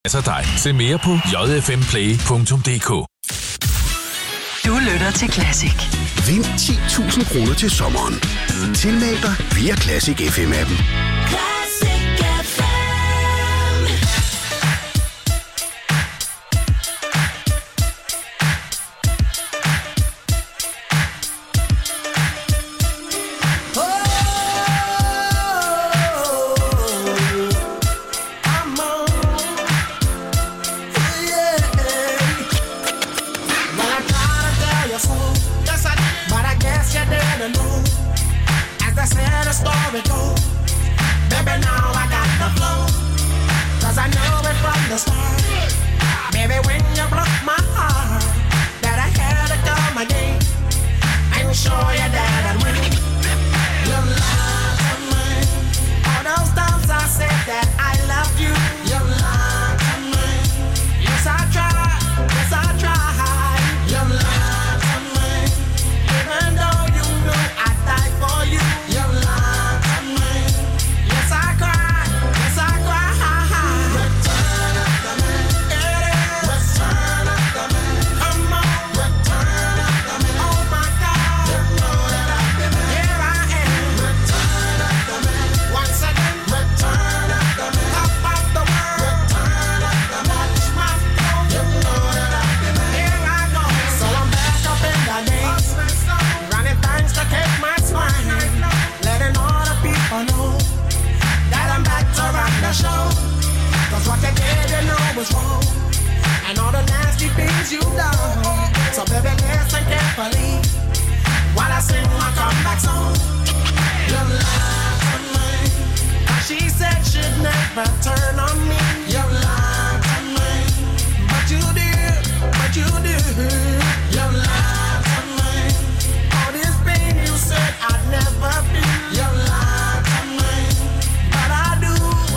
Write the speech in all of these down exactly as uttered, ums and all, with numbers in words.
Altså dig. Se mere på j f m play punktum d k. Du lytter til Classic. Vind ti tusind kroner til sommeren. Tilmeld dig via Classic F M-appen. Classic F M. Story goes. Baby, now I got the flow. Cause I know it from the start. Baby, when you broke my heart, that I had to come again and show you that I'd win. You lied to me. All those times I said that I loved you. You lied to me. Yes, I tried. Yes, I tried. You lied to me. Even though you knew I'd die for you. You lied. Show. Cause what you did, you know was wrong. And all the nasty things you done. So baby, listen carefully while I sing my comeback song. You lied to me. She said she'd never turn on me. You lied to me. But you did, but you did. You lied to me. All this pain you said I'd never feel. You lied to me. But I do.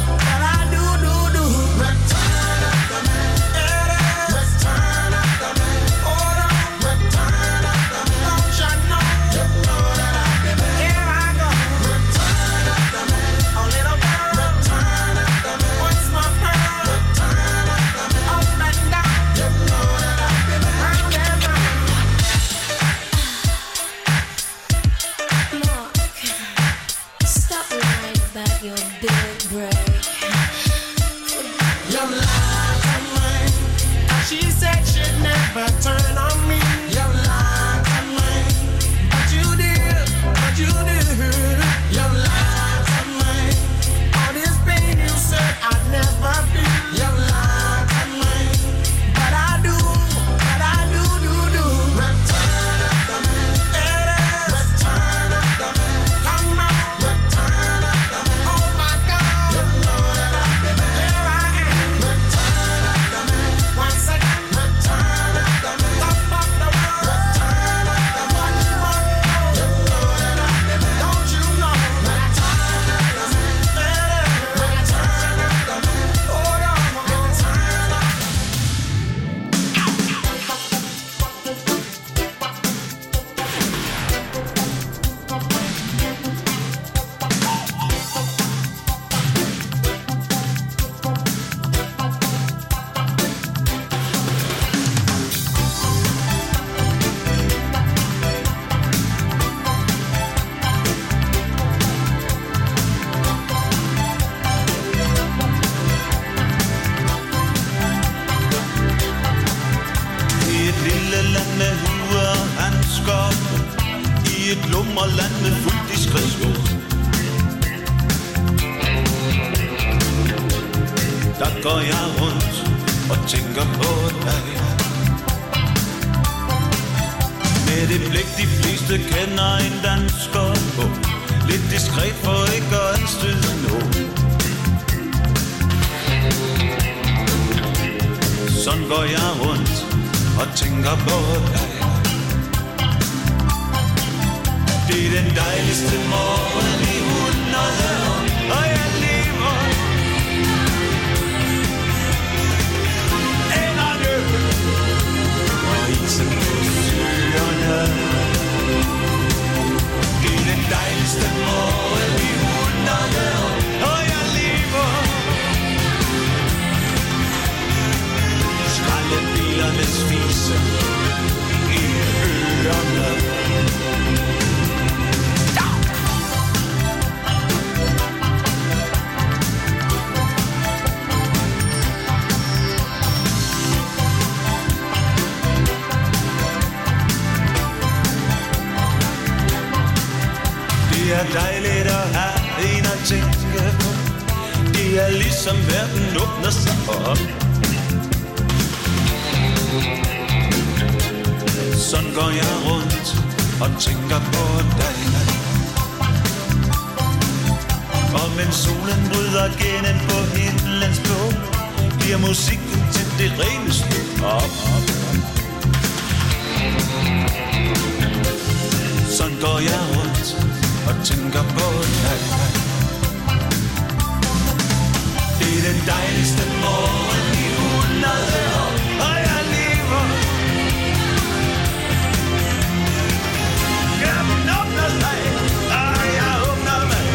Turn on me, you lied to me. But you did, but you did. You lied to me. All this pain you said I'd never feel. You lied to me. But I do, but I do, do, do. Return of the man. Return of the man. Come on. Return of the man. Oh my God. You know that I've been there. Here I am. Return of the man. Once again. Return of the man. Lummerland med fuld diskretion. Der går jeg rundt og tænker på dig. Med det blik de fleste kender en dansker på. Lidt diskret for ikke at anstøde nogen. Sådan går jeg rundt og tænker på dig. Det er den dejligste morgen i hundrede år, og jeg lever. Enderne og isen på søerne. Det er den dejligste morgen i hundrede år, og jeg lever. dyrenes vise i ørerne. Det er dejligt at have en at tænke på. Det er ligesom verden åbner sig op. Sådan går jeg rundt og tænker på dig. Og mens solen bryder gennem på himlens blå, bliver musikken til det reneste op. Sådan går jeg rundt og tænker på dig. Det er den dejligste morgen i hundrede år, og jeg lever. Gaben åbner sig, og jeg åbner mig.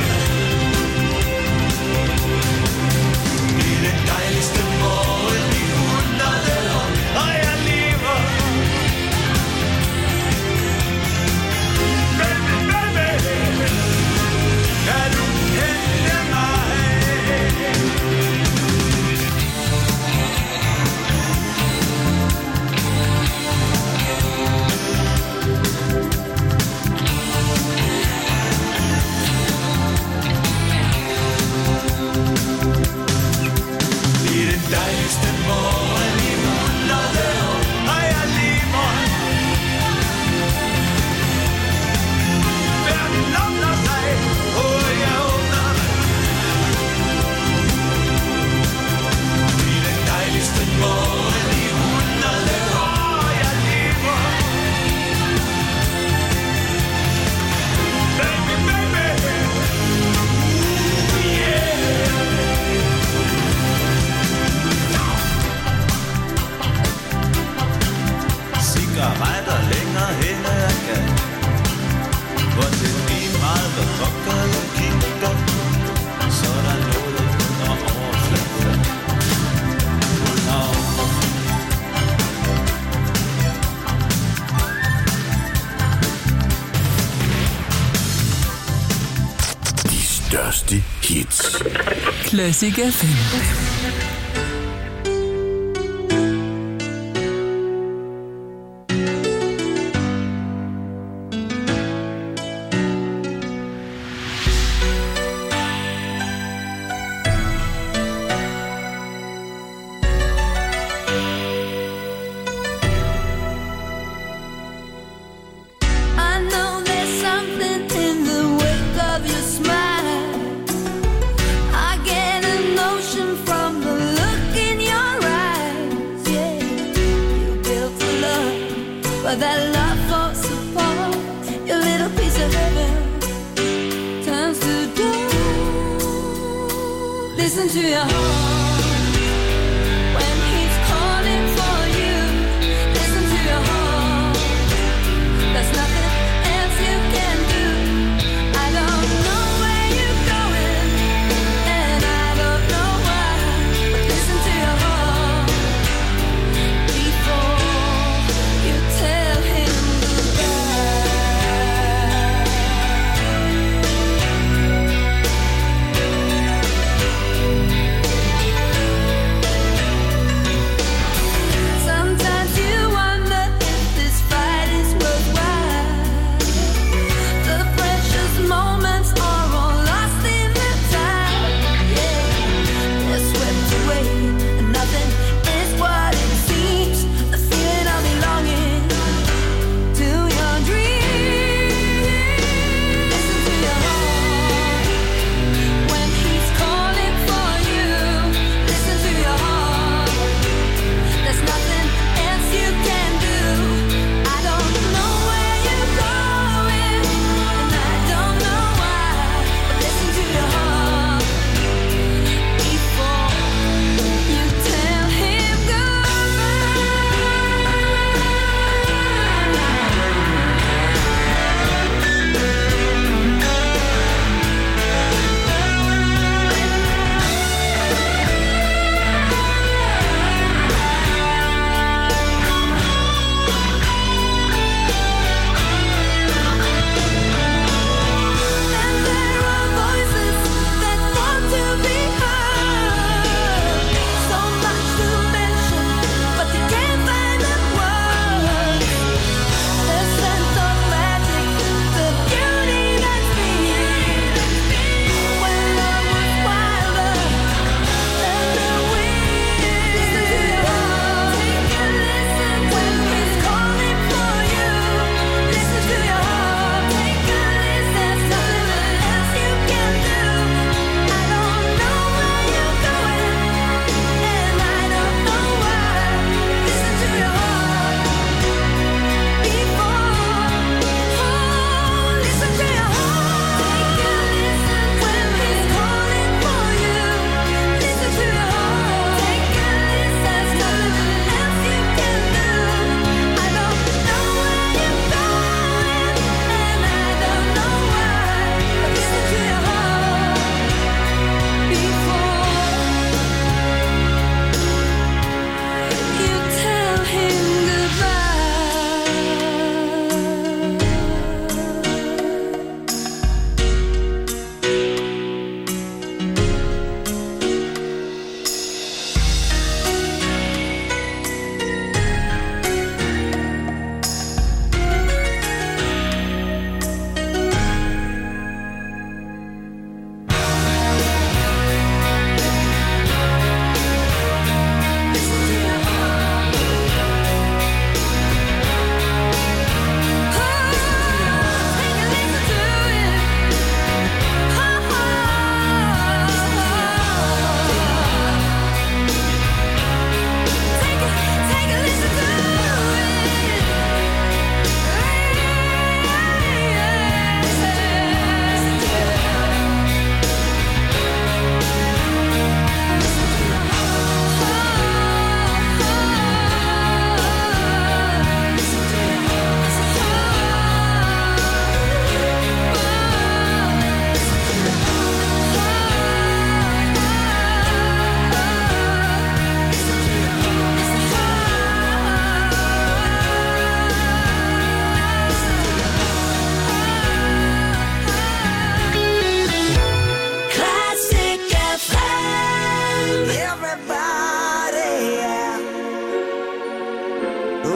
Det er den dejligste morgen i hundrede år, og jeg lever. Baby, baby, kan du kende mig? Dejligste morgen i hundrede år, og jeg lever. Verden åbner sig, og jeg åbner mig. Det er den dejligste morgen i hundrede år, og jeg lever. Baby, baby, yeah. Cigaretter længere hen ad jeg kan. Hvor det er lige meget, hvad pokker jeg kigger. Så er der noget under overfladen. Under De største hits. Classic F M.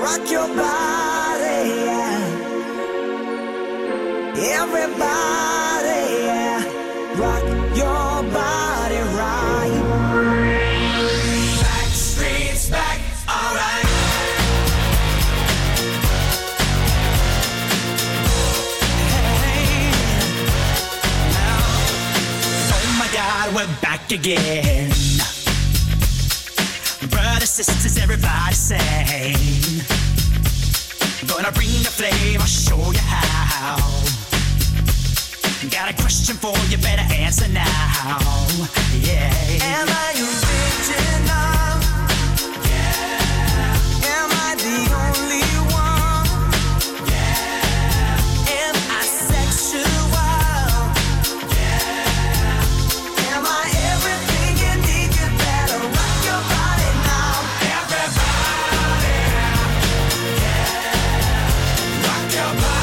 rock your body, yeah. Everybody, yeah. Rock your body right. Back streets back, alright. Hey, now, oh my God, we're back again. Brothers, sisters, everybody sing. Gonna bring the flame, I'll show you how. Got a question for you, better answer now. Yeah. Am I original? Yeah. Am I the only one? Yeah. Am I sexual? Yeah. Am I everything you need? You better rock your body now. Everybody, yeah. Rock your body.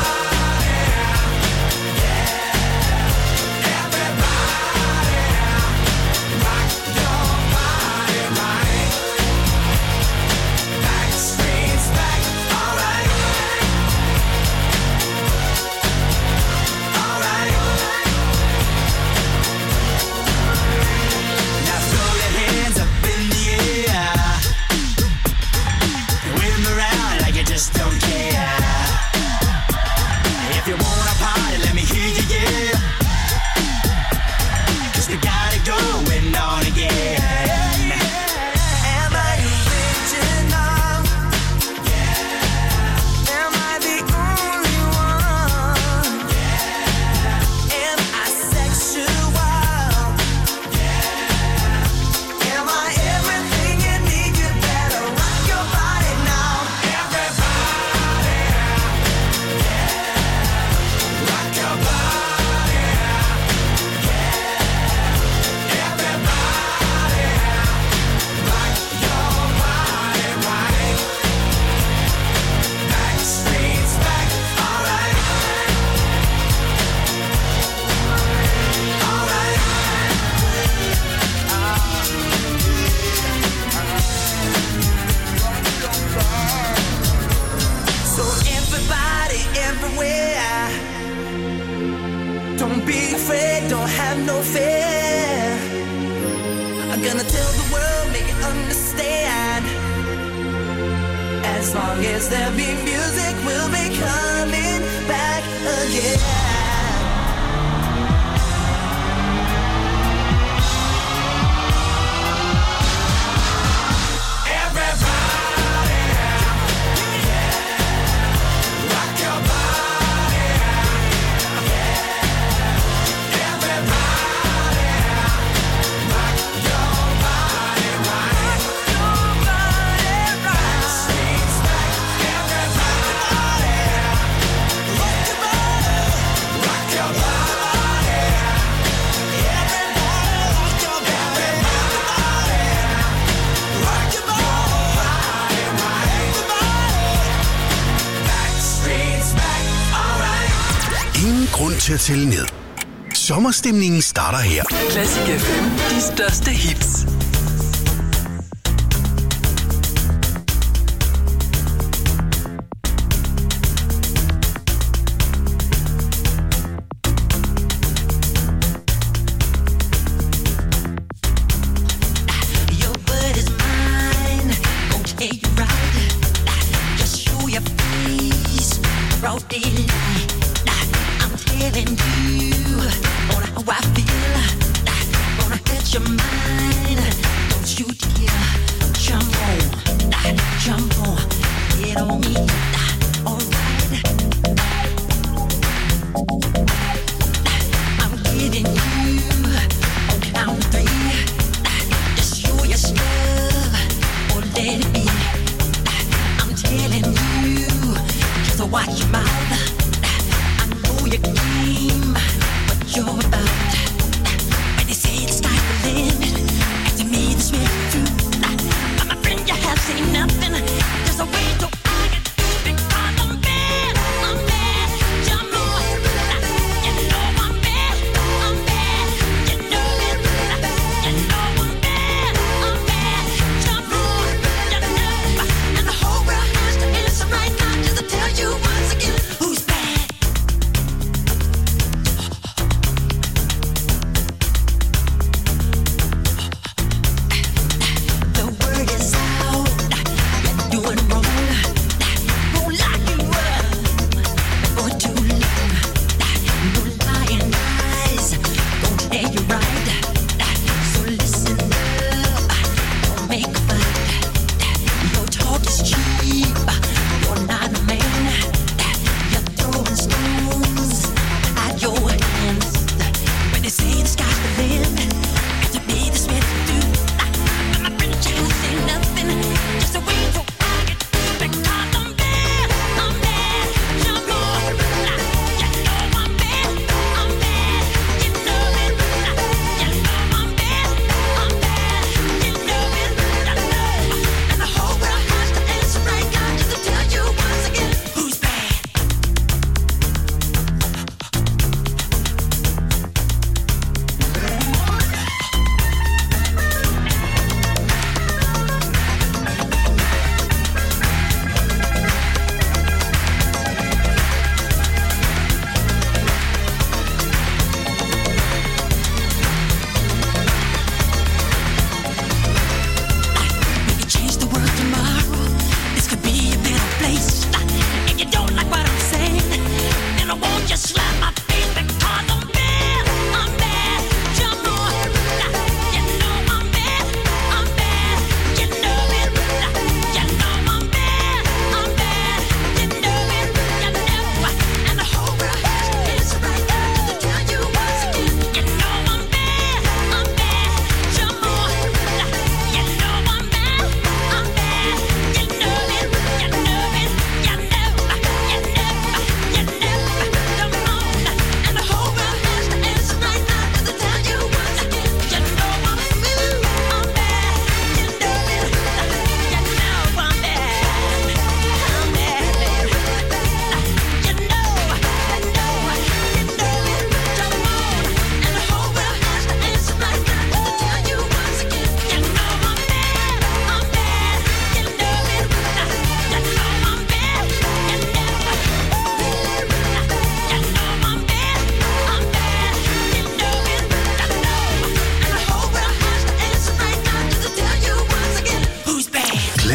Til at tælle ned. Sommerstemningen starter her. Classic F M. De største hits.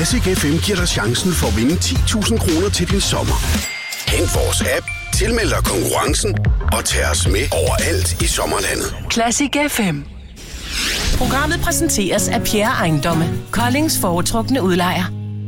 Classic F M giver dig chancen for at vinde ti tusind kroner til din sommer. Hent vores app, tilmeld dig konkurrencen og tag os med overalt i sommerlandet. Classic F M. Programmet præsenteres af Pierre Ejendomme, Koldings foretrukne udlejer.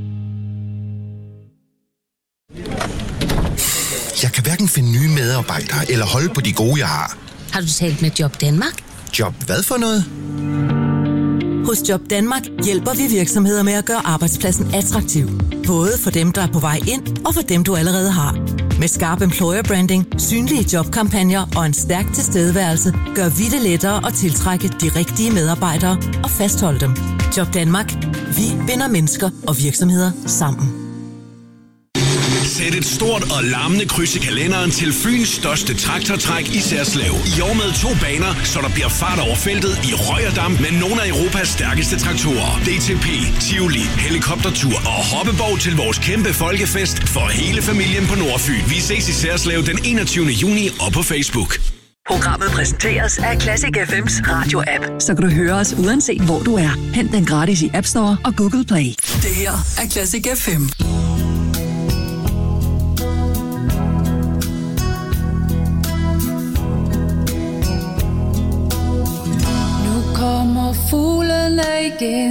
Jeg kan hverken finde nye medarbejdere eller holde på de gode, jeg har. Har du talt med Job Danmark? Job hvad for noget? Hos Job Danmark hjælper vi virksomheder med at gøre arbejdspladsen attraktiv. Både for dem, der er på vej ind, og for dem, du allerede har. Med skarp employer branding, synlige jobkampagner og en stærk tilstedeværelse, gør vi det lettere at tiltrække de rigtige medarbejdere og fastholde dem. Job Danmark. Vi binder mennesker og virksomheder sammen. Sæt et stort og larmende kryds i kalenderen til Fyns største traktortræk i Særslev. I år med to baner, så der bliver fart over feltet i Røgerdam med nogle af Europas stærkeste traktorer. D T P, Tivoli, helikoptertur og hoppeborg til vores kæmpe folkefest for hele familien på Nordfyn. Vi ses i Særslev den enogtyvende juni og på Facebook. Programmet præsenteres af Classic F M's radio-app. Så kan du høre os uanset hvor du er. Hent den gratis i App Store og Google Play. Det her er Classic F M. Kommer fuglene igen,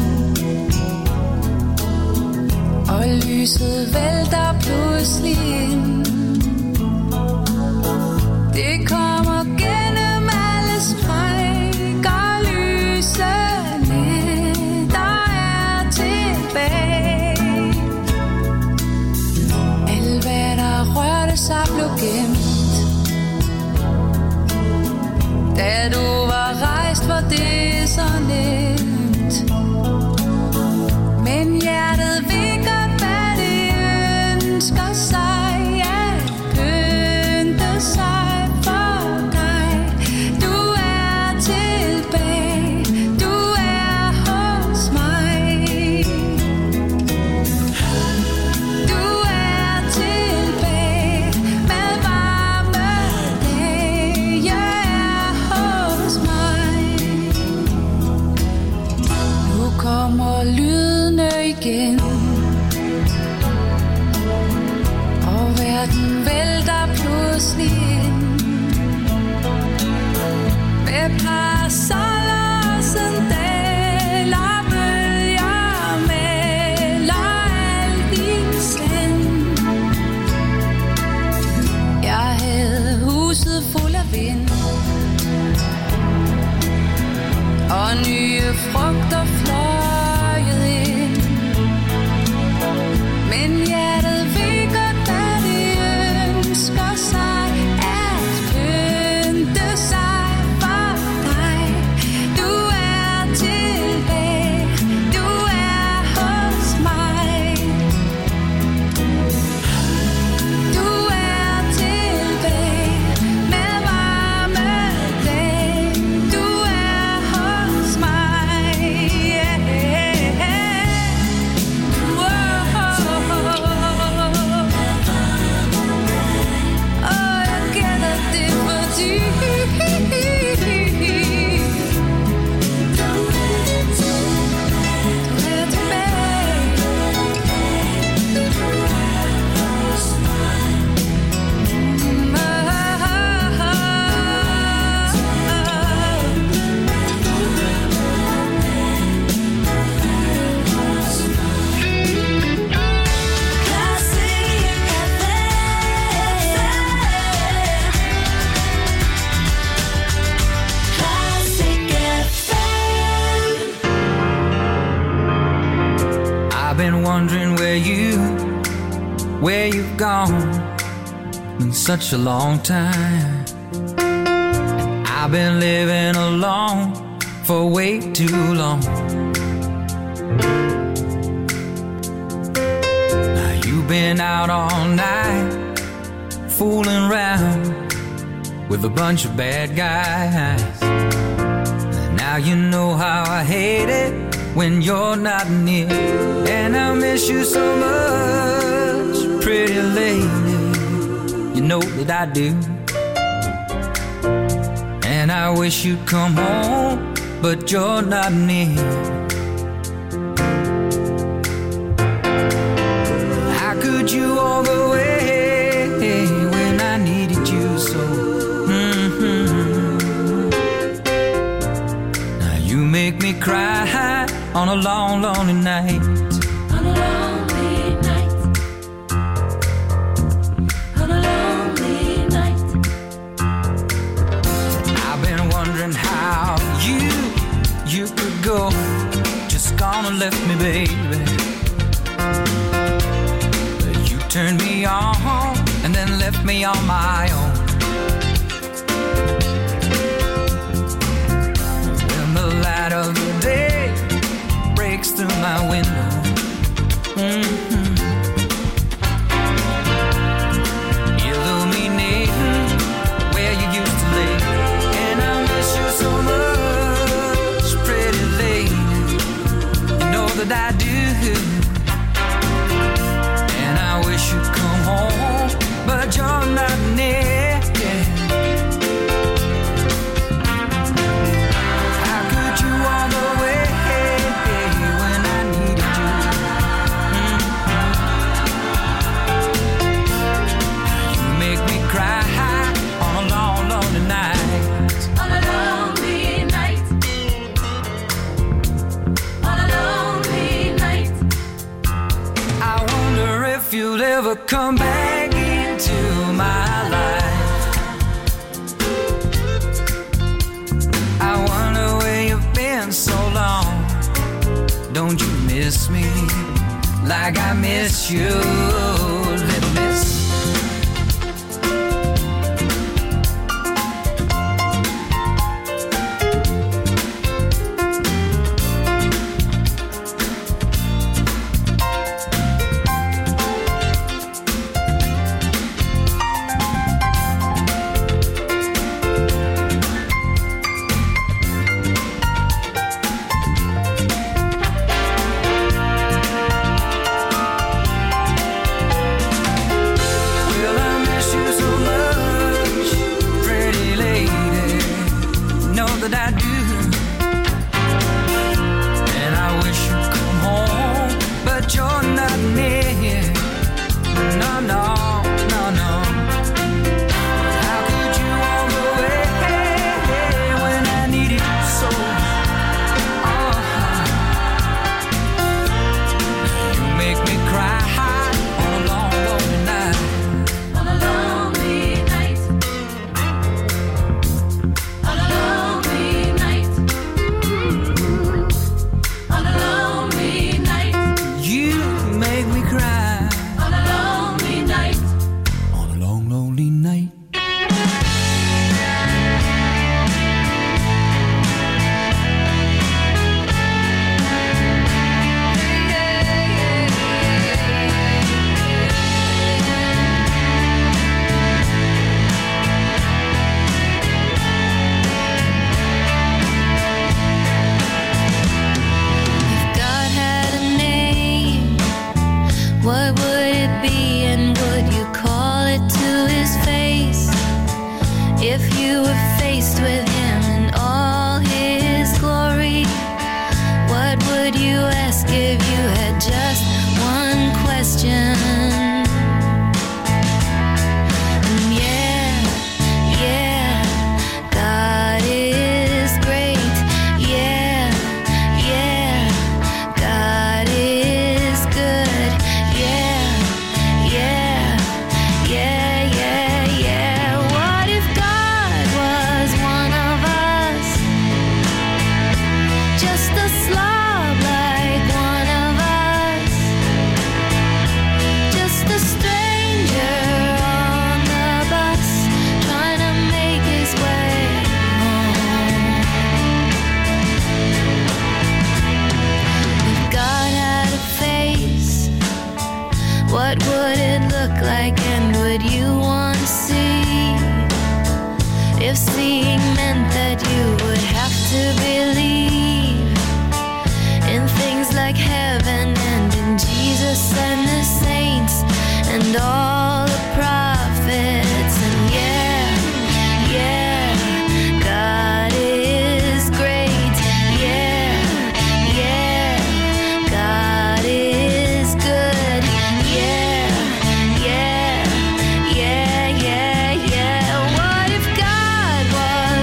og lyset vælter pludselig ind. Det kommer gennem alle sprækker, lysene, der er tilbage. Alt hvad der rørte sig blev gemt. Da du var rejst, var det så nemt. Men hjertet ved godt, hvad det ønsker sig. At pynte sig for dig. Du er tilbage, du er hos mig. Du er tilbage med varme dage. Kommer lydene igen, og verden vælter pludselig ind. Med parasoller og sandaler, bølger melder alt i sand. Jeg havde huset fuld af vind, og nye frugter fløjet ind. Men hjertet ved godt, hvad det ønsker sig. At pynte sig for dig. Du er tilbage, du er hos mig. Du er tilbage med varme dage. Du er hos mig. Wondering where you, where you've gone. Been such a long time. I've been living alone for way too long. Now you've been out all night, fooling around with a bunch of bad guys. Now you know how I hate it when you're not near. And I miss you so much, pretty lady. You know that I do. And I wish you'd come home, but you're not near. lonely night. On a lonely night. On a lonely night. I've been wondering how you, you could go. Just gone and left me, baby. You turned me on and then left me on my own. When the light of the day breaks through my window, mm-hmm. illuminating where you used to lay, and I miss you so much, pretty lady. You know that I do, and I wish you'd come home, but you're not near. You'll ever come back into my life. I wonder where you've been so long. Don't you miss me like I miss you, little miss?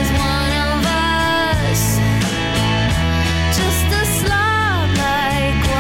Just a slob like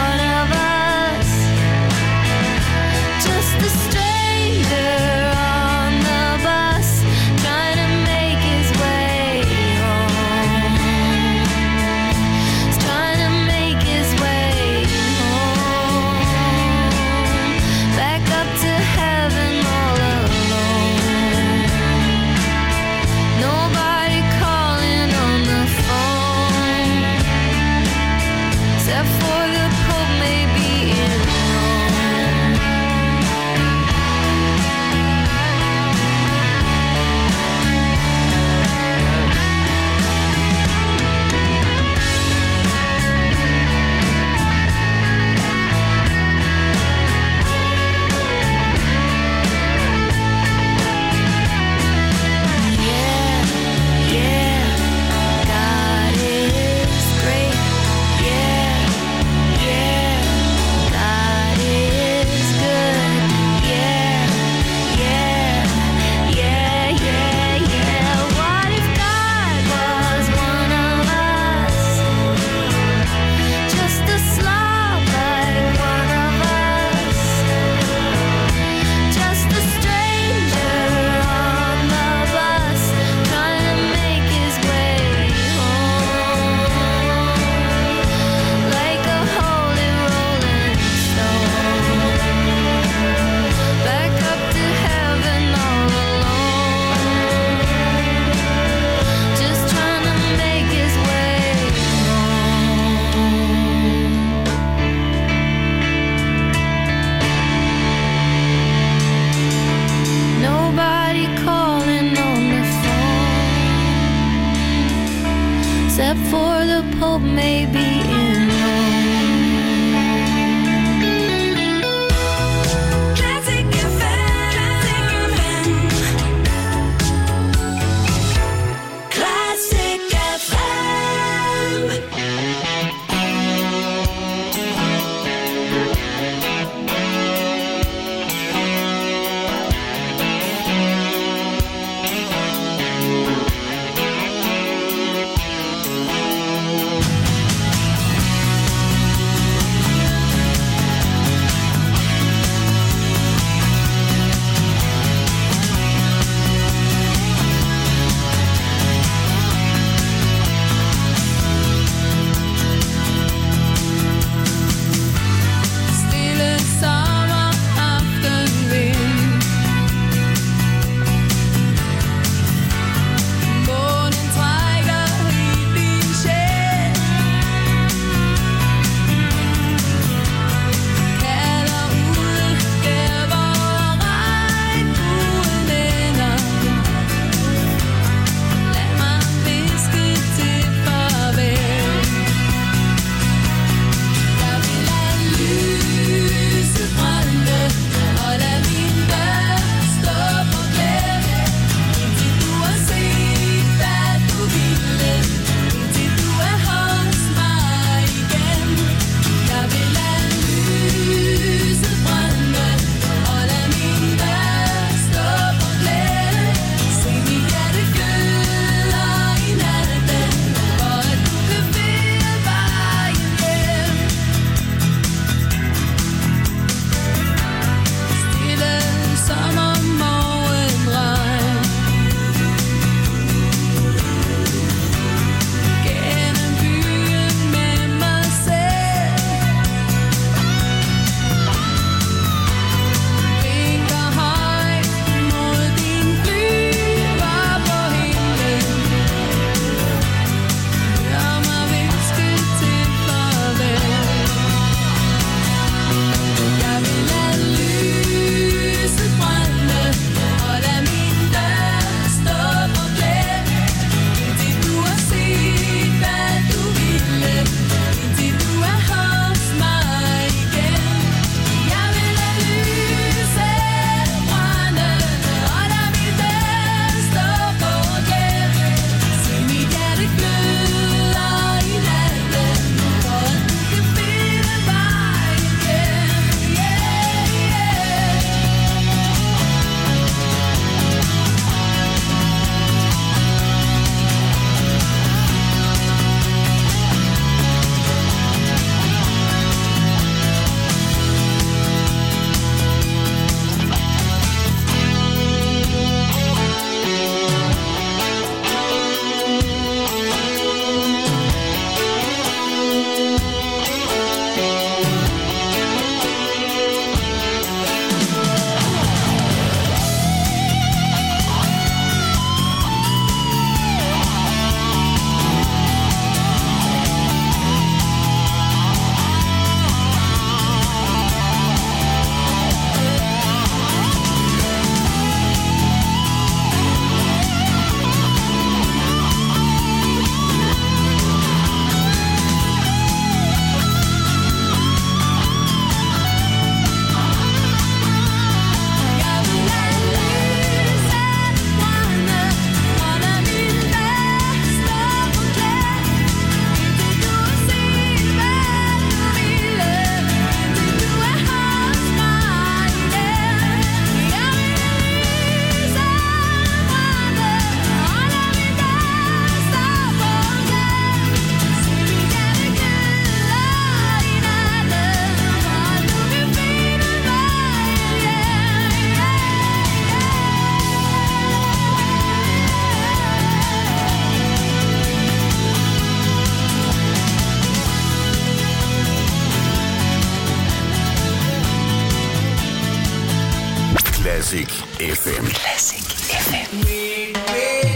Classic F M. Classic F M. Red, red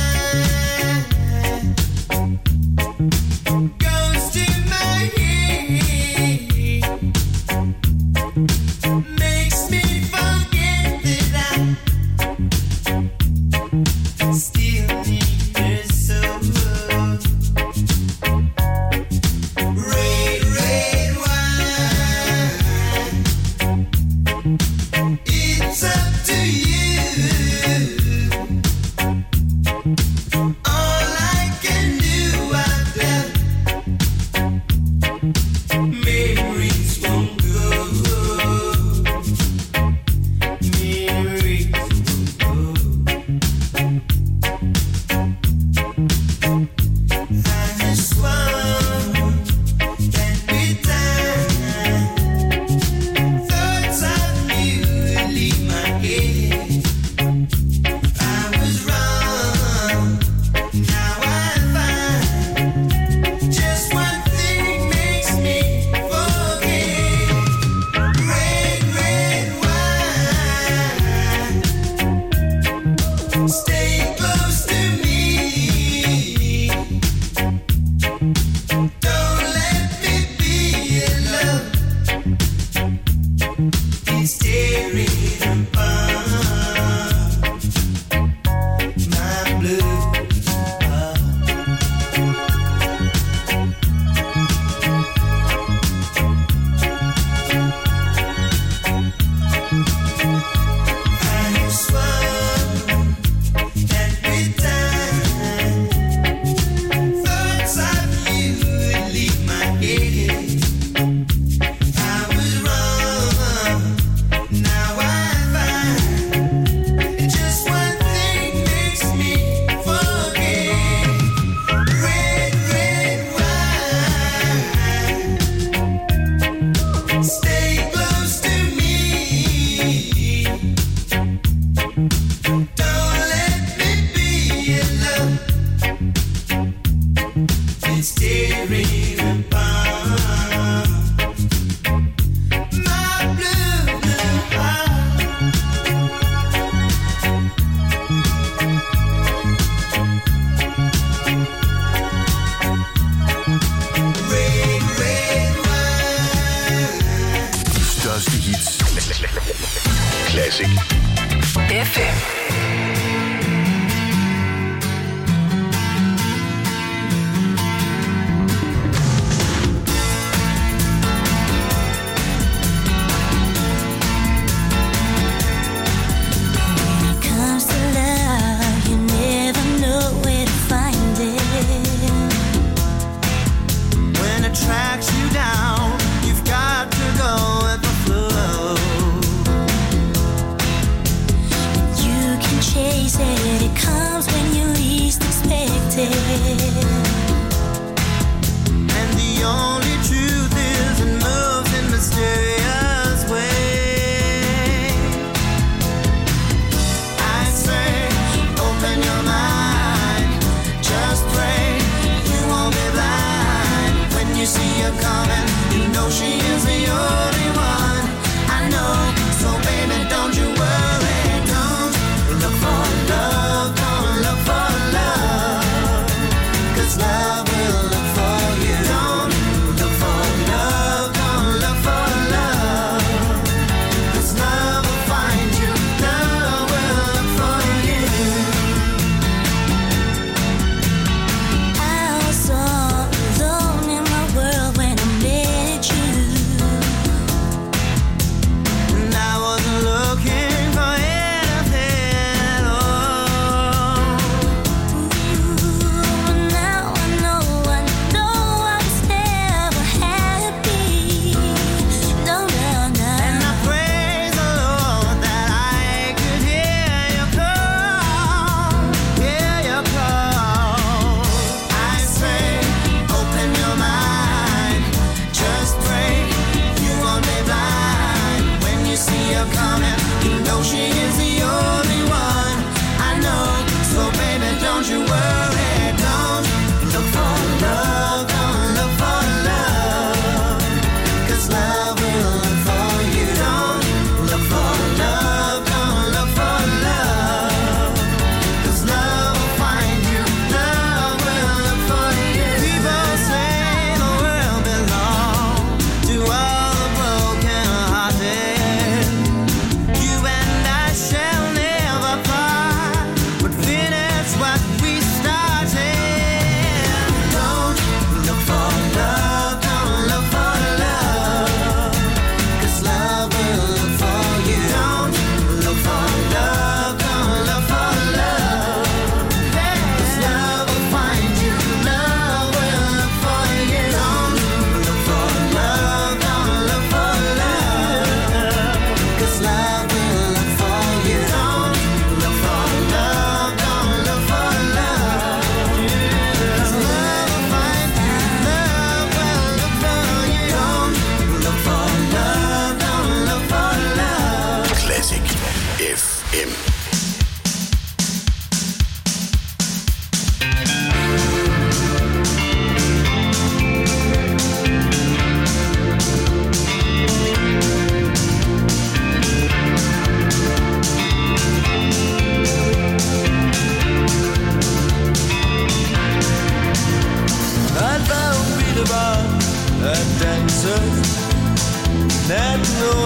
wine goes to my head, makes me forget that I still need her so. Red, red wine, it's up to you. All I can do, I've done. Memories won't go. Memories won't go. I just want that we time. Thoughts of you leave my head. I was wrong, now I find just one thing makes me forget. Red, red wine, stay close to me. Don't let me be alone. It's tearing apart my blue heart. I swore that with time, thoughts of you would leave my head. I was wrong, now I find just one thing makes me forget. Red, red wine, stay close to me. Don't let me be alone. It's tearing apart my blue, blue heart. Red, red wine. De største hits. Classic F M. Comes to love, you never know where to find it. When it tracks you down, you've got to go with the flow. You can change.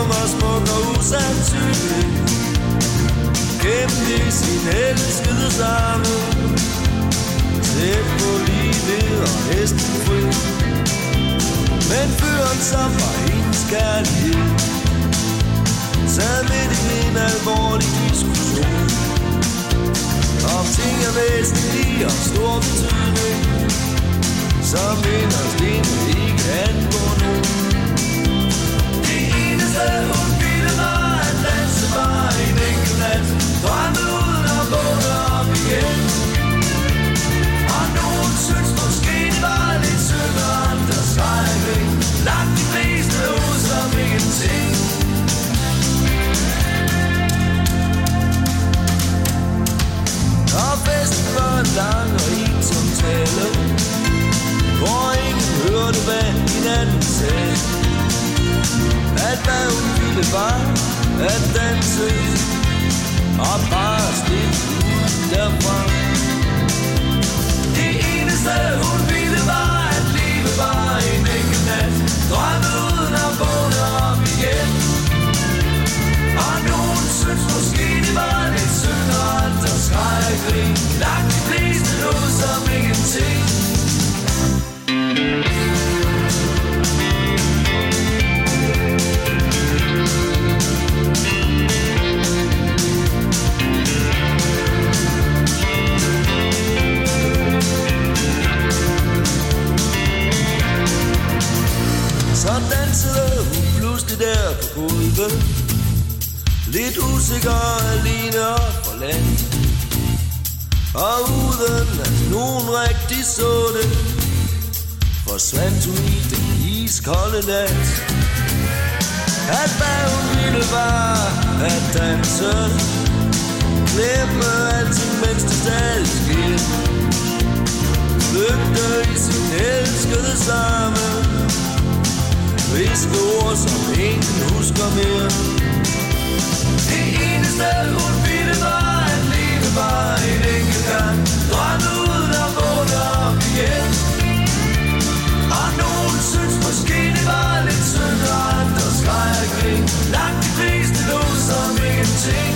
var smuk og usandsynlig, gemte i sin elskede samme, tæt på livet og hesten fri. Men fyren, som var hendes kærlighed, sad midt i en alvorlig diskussion om ting er væsentlige og stor betydning, som inderst inde ikke angår nogen. Det eneste hun ville var at danse bare en enkelt nat, drømme uden at vågne op igen. Og nogen synes måske det var lidt synd, og andre skreg. Langt de fleste ud som ingenting. Og festen var lang og ensom tale, hvor ingen hørte hvad hinanden sagde. At hvad hun ville var at danse og bare slippe ud derfra. Det eneste hun ville var at leve bare en enkelt nat, drømme uden at vågne op igen. Og nogen synes måske det var lidt synd, og andre skreg og grin. Langt de fleste lå som ingenting. Så dansede hun pludselig der på gulvet, lidt usikker og alene og forladt. Og uden at nogen rigtig så det, forsvandt hun i den iskolde nat. At hvad hun ville var at danse, glemme alting mens det stadig sker, flygte i sin elskede samme, viske ord som ingen husker mere. Det eneste hun ville var at leve bare en enkelt gang, drømme uden at vågne op igen. Og nogen synes måske det var lidt synd, og andre skreg og grin. Langt de fleste lå som ingenting.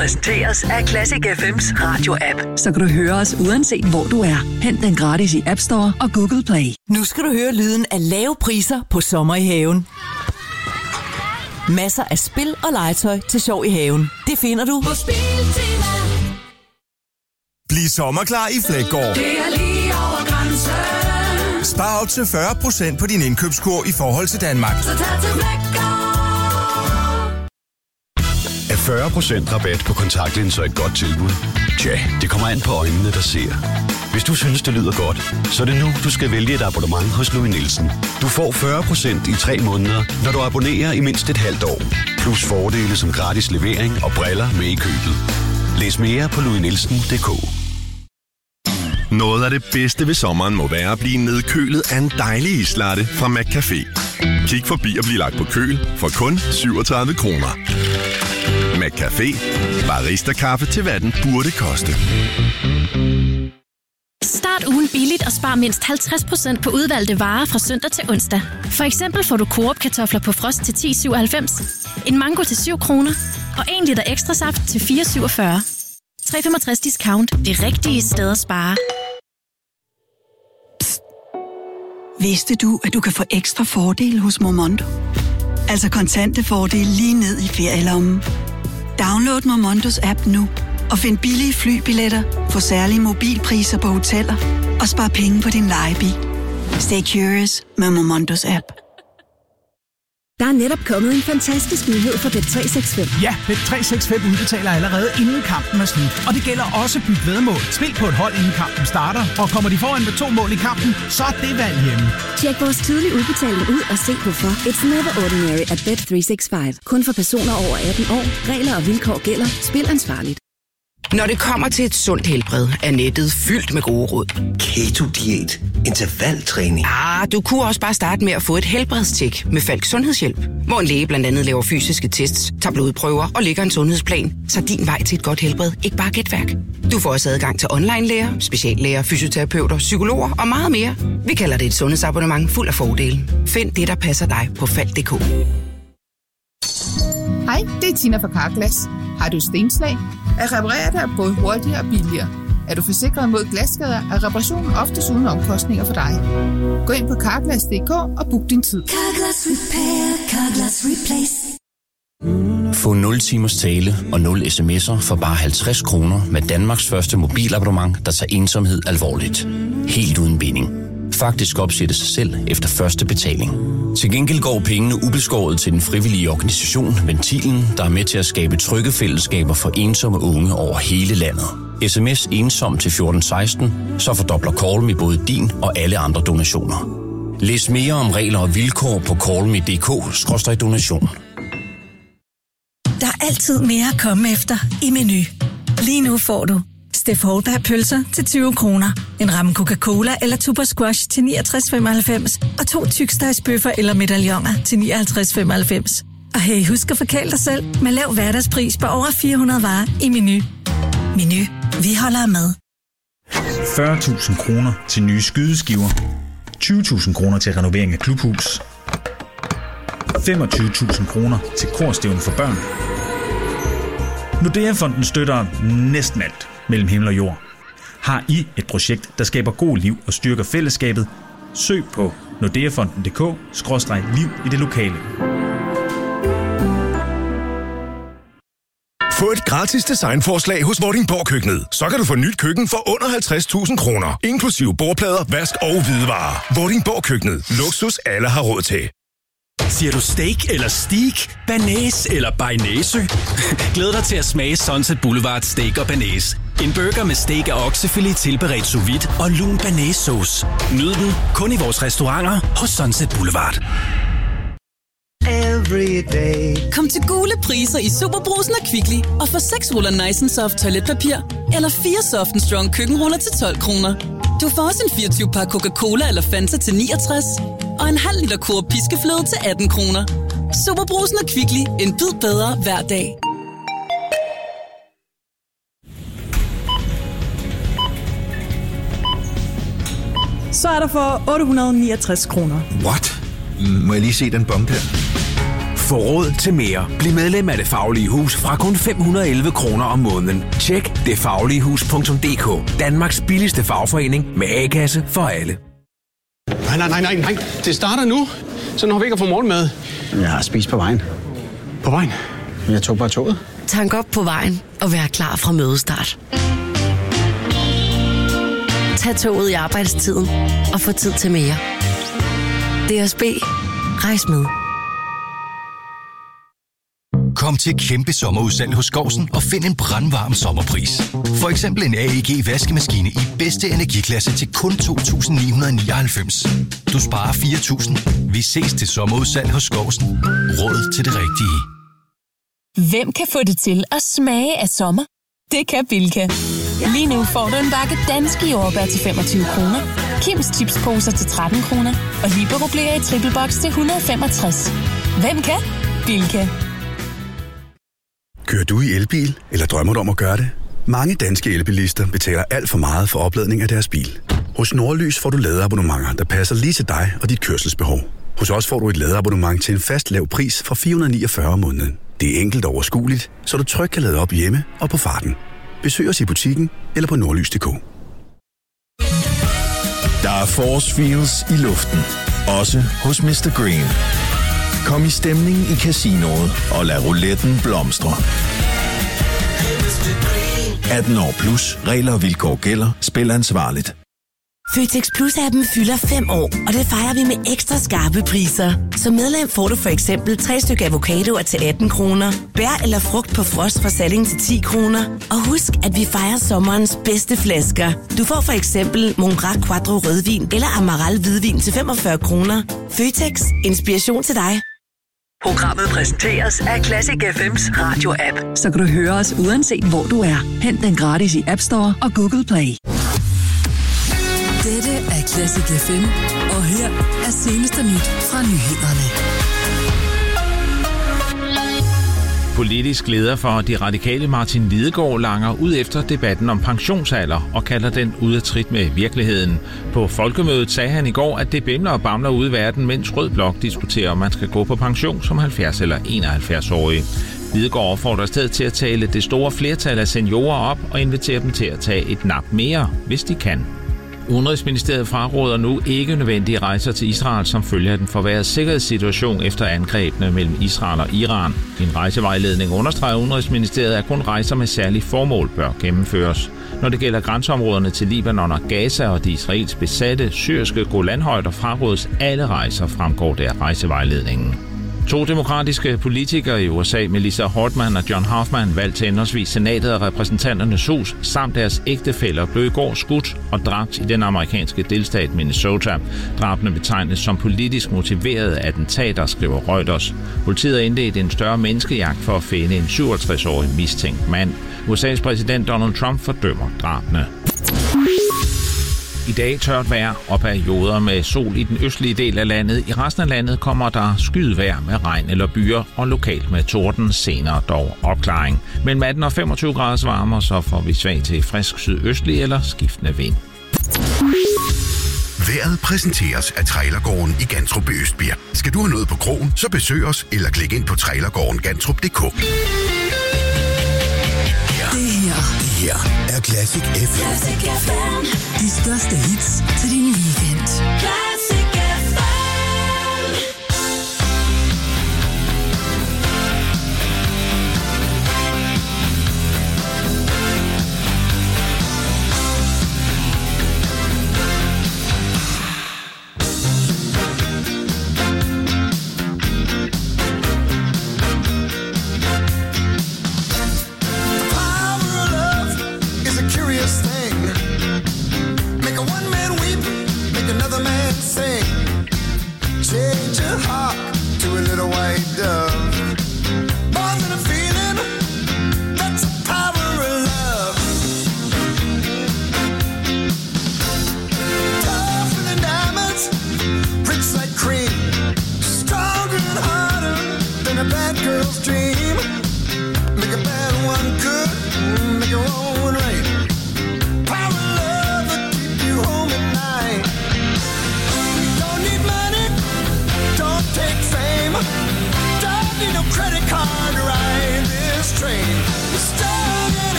præsenteres af Classic F M's radio-app. Så kan du høre os uanset hvor du er. Hent den gratis i App Store og Google Play. Nu skal du høre lyden af lave priser på sommer i haven. Masser af spil og legetøj til sjov i haven. Det finder du på Spiltema. Bliv sommerklar i Flækgaard. Det er lige over grænsen. Spar op til fyrre procent på din indkøbskurv i forhold til Danmark. Så tag til Flækgaard. Er fyrre procent rabat på kontaktlinser et godt tilbud? Tja, det kommer an på øjnene, der ser. Hvis du synes, det lyder godt, så er det nu, du skal vælge et abonnement hos Louis Nielsen. Du får fyrre procent i tre måneder, når du abonnerer i mindst et halvt år. Plus fordele som gratis levering og briller med i købet. Læs mere på louis nielsen punktum d k. Noget af det bedste ved sommeren må være at blive nedkølet af en dejlig islatte fra McCafé. Kig forbi og bliv lagt på køl for kun syvogtredive kroner. McCafé. Barista-kaffe til hvad den burde koste. Start ugen billigt og spar mindst halvtreds procent på udvalgte varer fra søndag til onsdag. For eksempel får du Coop-kartofler på frost til ti syvoghalvfems, en mango til syv kroner og en liter ekstra saft til fire syvogfyrre. tre komma femogtres discount. Det rigtige sted at spare. Psst. Vidste du, at du kan få ekstra fordele hos Momondo? Altså kontante fordele lige ned i ferielommen. Download Momondos app nu og find billige flybilletter, få særlige mobilpriser på hoteller og spar penge på din lejebil. Stay curious med Momondos app. Der er netop kommet en fantastisk nyhed for Bet tre seks fem. Ja, Bet tre seks fem udbetaler allerede inden kampen er slut. Og det gælder også byt væddemål. Spil på et hold inden kampen starter, og kommer de foran med to mål i kampen, så er det valg hjemme. Tjek vores tidlige udbetaling ud og se hvorfor. It's never ordinary at Bet tre seks fem. Kun for personer over atten år. Regler og vilkår gælder. Spil ansvarligt. Når det kommer til et sundt helbred, er nettet fyldt med gode råd. Keto-diæt, intervaltræning. Ah, du kunne også bare starte med at få et helbredstjek med Falk Sundhedshjælp, hvor en læge blandt andet laver fysiske tests, tager blodprøver og lægger en sundhedsplan, så din vej til et godt helbred ikke bare er gætværk. Du får også adgang til online-læger, speciallæger, fysioterapeuter, psykologer og meget mere. Vi kalder det et sundhedsabonnement fuld af fordele. Find det, der passer dig på falk punktum d k. Hej, det er Tina fra Carglass. Har du stenslag? At reparere det er både hurtigere og billigere. Er du forsikret mod glasskader, er reparationen oftest uden omkostninger for dig. Gå ind på carglass punktum d k og book din tid. Carglass Repair, Carglass Replace. Få nul timers tale og nul sms'er for bare halvtreds kroner med Danmarks første mobilabonnement, der tager ensomhed alvorligt. Helt uden binding. Faktisk opsættes sig selv efter første betaling. Til gengæld går pengene ubeskåret til den frivillige organisation Ventilen, der er med til at skabe trygge fællesskaber for ensomme unge over hele landet. Sms ensom til fjorten seksten, så fordobler Call Me både din og alle andre donationer. Læs mere om regler og vilkår på call me punktum d k skråstreg donation. Der er altid mere at komme efter i Meny. Lige nu får du Steff Holberg pølser til tyve kroner, en ramme Coca-Cola eller Tuber Squash til niogtres femoghalvfems og to tykstegsbøffer eller medaljoner til nioghalvtreds femoghalvfems. Og hey, husk at forkæle dig selv med lav hverdagspris på over fire hundrede varer i Meny. Meny. Vi holder med. fyrre tusind kroner til nye skydeskiver, tyve tusind kroner til renovering af klubhus, femogtyve tusind kroner til korstævne for børn. Nordea-fonden støtter næsten alt mellem himmel og jord. Har I et projekt, der skaber god liv og styrker fællesskabet? Søg på nordeafonden punktum d k skråstreg liv i det lokale. Få et gratis designforslag hos Vordingborg Køkkenet. Så kan du få nyt køkken for under halvtreds tusind kroner. Inklusive bordplader, vask og hvidevarer. Vordingborg Køkkenet. Luksus alle har råd til. Siger du steak eller steak, banæs eller bearnaise? Glæd dig til at smage Sunset Boulevard Steak og Banæs. En burger med steak og oksefilet tilberedt sous vide og lun banæssauce. Nyd den kun i vores restauranter hos Sunset Boulevard. Kom til gule priser i Superbrugsen og Kvickly og få seks ruller Nice and Soft toiletpapir eller fire Soft and Strong køkkenruller til tolv kroner. Du får også en fireogtyve par Coca-Cola eller Fanta til niogtres og en halv liter Coop piskefløde til atten kroner. Superbrugsen og Kvickly. En bid bedre hver dag. Så er der for otte hundrede og niogtres kroner. What? Må jeg lige se den bombe der? Få råd til mere. Bliv medlem af Det Faglige Hus fra kun fem hundrede og elleve kroner om måneden. Tjek det faglige hus punktum d k. Danmarks billigste fagforening med A-kasse for alle. Nej, nej, nej, nej, nej. Det starter nu. Så når vi ikke har fået morgenmad. Jeg har spist på vejen. På vejen? Jeg tog bare toget. Tank op på vejen og vær klar fra mødestart. Tag toget i arbejdstiden og få tid til mere. D S B. Rejs med. Kom til kæmpe sommerudsalg hos Skovsen og find en brandvarm sommerpris. For eksempel en A E G vaskemaskine i bedste energiklasse til kun to tusind ni hundrede nioghalvfems. Du sparer fire tusind. Vi ses til sommerudsalg hos Skovsen. Råd til det rigtige. Hvem kan få det til at smage af sommer? Det kan Bilka. Lige nu får du en bakke danske jordbær til femogtyve kroner, Kims chipsposer til tretten kroner og Libero Blære i triple box til et hundrede og femogtres. Hvem kan? Bilka. Kører du i elbil, eller drømmer du om at gøre det? Mange danske elbilister betaler alt for meget for opladning af deres bil. Hos Nordlys får du ladeabonnementer, der passer lige til dig og dit kørselsbehov. Hos os får du et ladeabonnement til en fast lav pris fra fire hundrede og niogfyrre om måneden. Det er enkelt og overskueligt, så du trygt kan lade op hjemme og på farten. Besøg os i butikken eller på nordlys punktum d k. Der er force feels i luften, også hos mister Green. Kom i stemning i casinoet og lad rouletten blomstre. atten år plus. Regler og vilkår gælder. Spil ansvarligt. Føtex Plus-appen fylder fem år, og det fejrer vi med ekstra skarpe priser. Som medlem får du for eksempel tre stykker avocadoer til atten kroner, bær eller frugt på frost fra Salling til ti kroner. Og husk, at vi fejrer sommerens bedste flasker. Du får for eksempel Mongrac Quattro rødvin eller Amaral hvidvin til femogfyrre kroner. Føtex. Inspiration til dig. Programmet præsenteres af Classic F M's radio-app. Så kan du høre os uanset hvor du er. Hent den gratis i App Store og Google Play. Dette er Classic F M, og her er seneste nyt fra nyhederne. Politisk leder for de radikale Martin Lidegaard langer ud efter debatten om pensionsalder og kalder den ude af trit med virkeligheden. På folkemødet sagde han i går, at det bimler og bamler ude i verden, mens Rød Blok diskuterer, om man skal gå på pension som halvfjerds- eller enoghalvfjerds-årig. Lidegaard opfordrer stedet til at tale det store flertal af seniorer op og invitere dem til at tage et nap mere, hvis de kan. Udenrigsministeriet fraråder nu ikke nødvendige rejser til Israel som følge af den forværrede sikkerhedssituation efter angrebene mellem Israel og Iran. I en rejsevejledning understreger Udenrigsministeriet, at kun rejser med særlige formål bør gennemføres. Når det gælder grænseområderne til Libanon og Gaza og de israelsk besatte syriske Golanhøjder, frarådes alle rejser, fremgår der af rejsevejledningen. To demokratiske politikere i U S A, Melissa Hortman og John Hoffman, valgt til henholdsvis senatet og repræsentanternes hus, samt deres ægtefæller, blev i går skudt og dræbt i den amerikanske delstat Minnesota. Drabene betegnes som politisk motiverede attentater, skriver Reuters. Politiet har indledt en større menneskejagt for at finde en syvoghalvtreds-årig mistænkt mand. U S A's præsident Donald Trump fordømmer drabene. I dag tørt vejr og perioder med sol i den østlige del af landet. I resten af landet kommer der skydevejr med regn eller byer og lokalt med torden, senere dog opklaring. Mellem atten og femogtyve grader varmere, så får vi svag til frisk sydøstlig eller skiftende vind. Vejret præsenteres af Trailergården i Gantrup i Østbirk. Skal du have noget på krogen, så besøg os eller klik ind på trailergården gantrup punktum d k. Det her, det her er Classic F M. Classic F M. De største hits til din weekend. Classic F M. Make a one man weep, make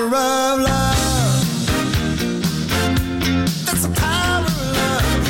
of love. That's the power of love.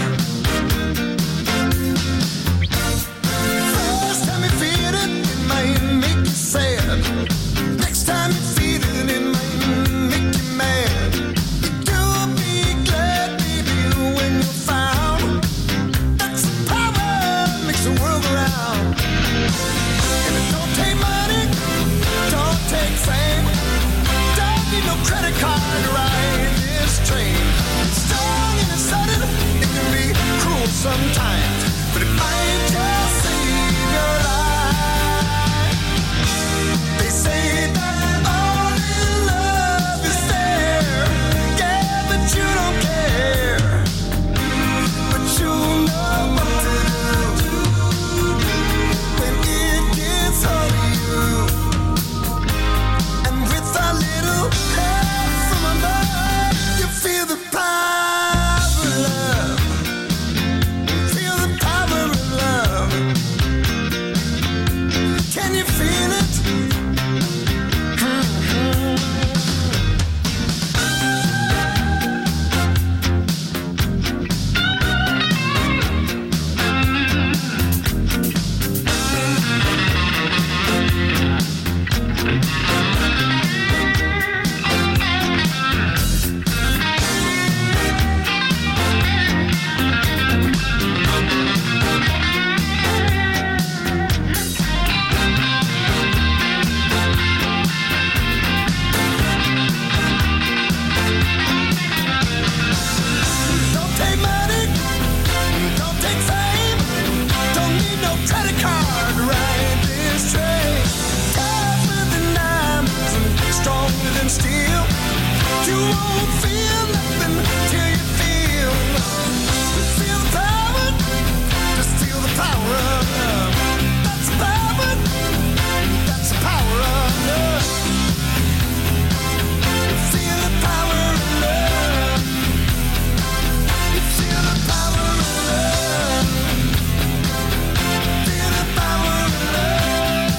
First time you feel it, it might make you sad. Next time you feel it, it might make you mad. You'll be glad, baby, when you're found. That's the power that makes the world go round. And it don't take money, don't take fame, don't need no credit card to ride this train. It's strong and it's sudden, it can be cruel sometimes, but it might just save your life. They say that only love is there, yeah, but you don't care. But you know what to do when it gets hold of you. And with a little help from above, you feel the power of love. Feel the power of love. Can you feel it? Don't take money, don't take fame, don't need no credit card to ride this train. Tougher than diamonds and stronger than steel. You won't feel nothing till you feel. Feel the power, just feel the power of love. That's the power, that's the power of love. Feel the power of love. Feel the power of love. Feel the power of love.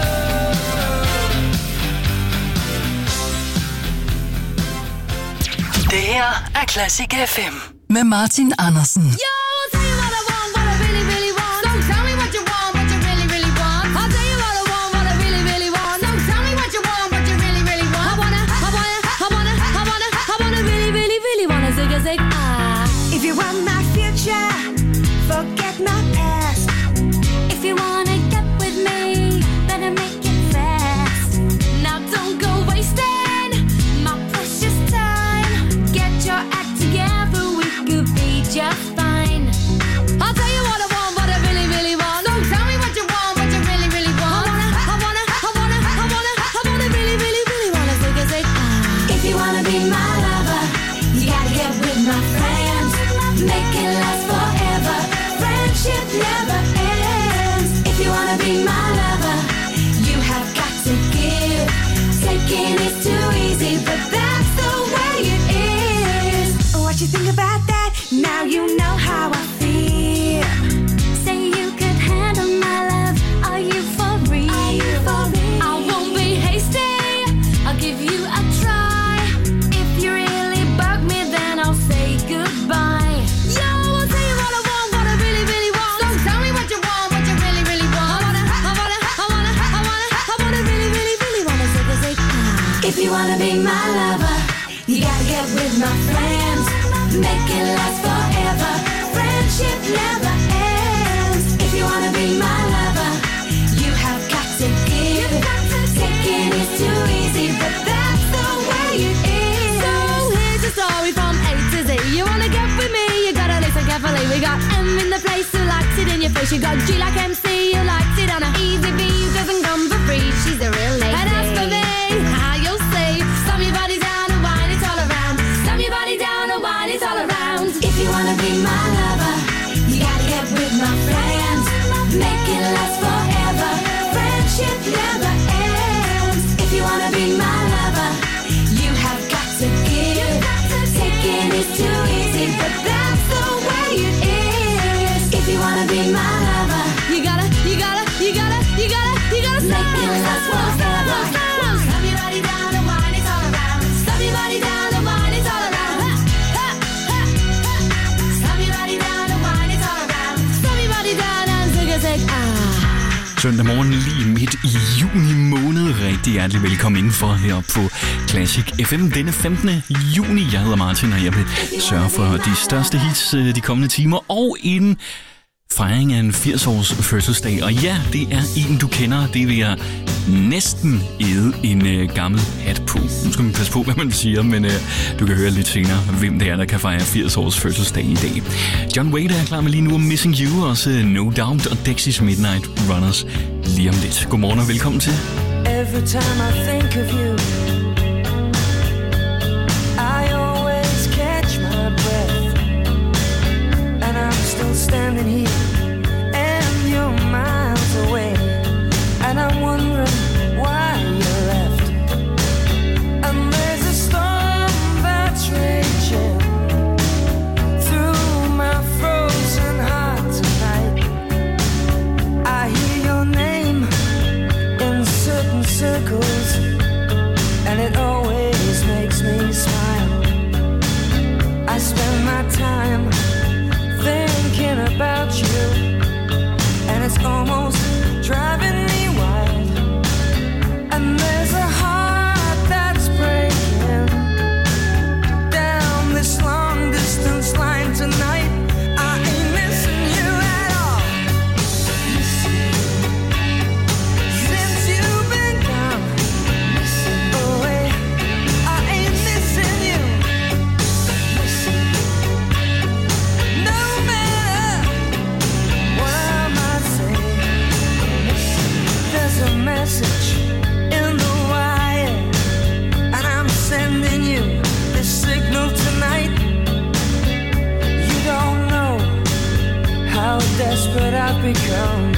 Det her er Classic F M med Martin Andersen. Yo, I'll tell you what I want, what I really, really want. Don't tell me what you want, what you really, really want. I'll tell you what I want, what I really, really want. Don't tell me what you want, what you really, really want. I wanna, I wanna, I wanna, I wanna, I wanna really, really, really wanna zig a zig ah. If you want my future, forget my past. If you wanna get with me, better make it fast. Now don't go wasting my precious time. Get your act together, we could be just fine. I'll tell you what I want, what I really, really want. Don't tell me what you want, what you really, really want. I wanna, I wanna, I wanna, I wanna, I wanna really, really, really wanna zig a zig ah. If you wanna be my lover, you gotta get with my friends. Make it last forever. Friendship never ends. If you wanna be my lover, you have got to give. Taking is too easy, but that's the way it is. What you think about that? Now you know how I feel. Say you could handle my love. Are you for real? Are you for real? I won't be hasty. I'll give you a try. If you really bug me, then I'll say goodbye. Yo, I'll tell you what I want, what I really, really want. Don't tell me what you want, what you really, really want. I wanna, I wanna, I wanna, I wanna, I wanna really, really, really wanna zig a zig ah. If you wanna be my lover, you gotta get with my friends. Make it last forever. Friendship never ends. If you wanna be my lover, you have got to give. Taking is too easy, but that's the way it is. So here's a story from A to Z. You wanna get with me, you gotta listen carefully. We got M in the place who likes it in your face. You got G like M C, who likes it on a easy B, who doesn't come for free. She's a real lady. And as for me, how you'll say, slam your body down and wine it all around. Slam your body down and wine it all around. If you wanna be my lover, you gotta get with my friends. Make it last forever. Friendship never ends. If you wanna be my lover, you have got to give. Taking is too easy, but that's the way it is. If you wanna be my lover, you gotta Søndag morgen lige midt i juni måned. Rigtig hjertelig velkommen indenfor her på Classic F M denne femtende juni. Jeg hedder Martin, og jeg vil sørge for de største hits de kommende timer. Og en fejring af en firs års fødselsdag. Og ja, det er en, du kender. Det vil jeg næsten æde en øh, gammel hat på. Nu skal man passe på, hvad man siger, men øh, du kan høre lidt senere, hvem det er, der kan fejre firs års fødselsdag i dag. John Wade er klar med lige nu om Missing You, også No Doubt og Dexys Midnight Runners lige om lidt. Godmorgen og velkommen til. Every time I think of you, I always catch my breath, and I'm still standing here, and you're miles away, and I'm wondering why you left. And there's a storm that's raging through my frozen heart tonight. I hear your name in certain circles, and it always makes me smile. I spend my time thinking about you, and it's almost driving me wild. And there's a heart that's breaking down this long distance line tonight. I ain't missing you at all. Since you've been gone away, I ain't missing you. No matter what I might say, there's a message in the wire, and I'm sending you this signal tonight. You don't know how desperate I've become.